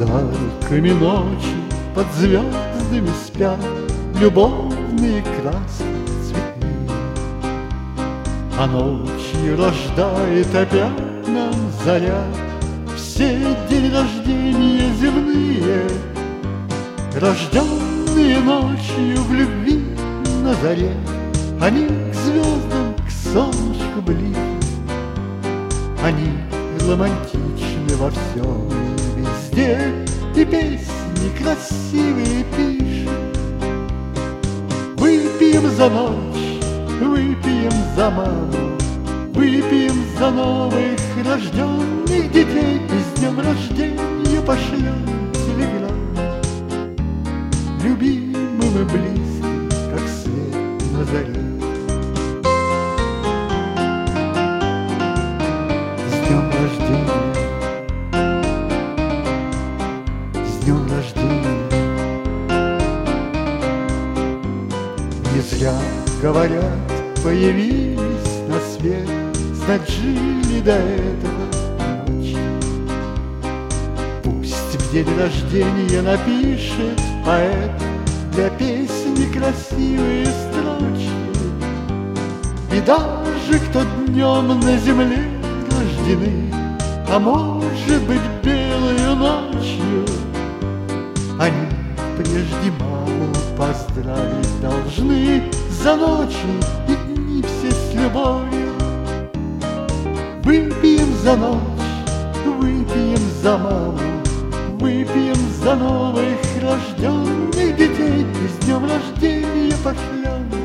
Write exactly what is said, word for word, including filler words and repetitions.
Подарками ночи под звездами спят любовные краски цветные. А ночью рождает опять нам заря все дни рождения земные, рожденные ночью в любви на заре. Они к звездам, к солнышку ближе, они романтичны во всем и везде, и песни красивые пишут. Выпьем за ночь, выпьем за маму, выпьем за новых рожденных детей, и с днем рождения пошлем телеграмму любимым и близким, как свет на заре. С днем рождения, с днем рождения. Не зря говорят, появились на свет, знать жили до этого ночи. Пусть в день рождения напишет поэт для песни красивые строчки. И даже кто днем на земле рождены, а может быть белую ночью, они прежде маму поздравить должны за ночи и дни все с любовью. Выпьем за ночь, выпьем за маму, выпьем за новых рожденных детей, и с днем рождения пошлем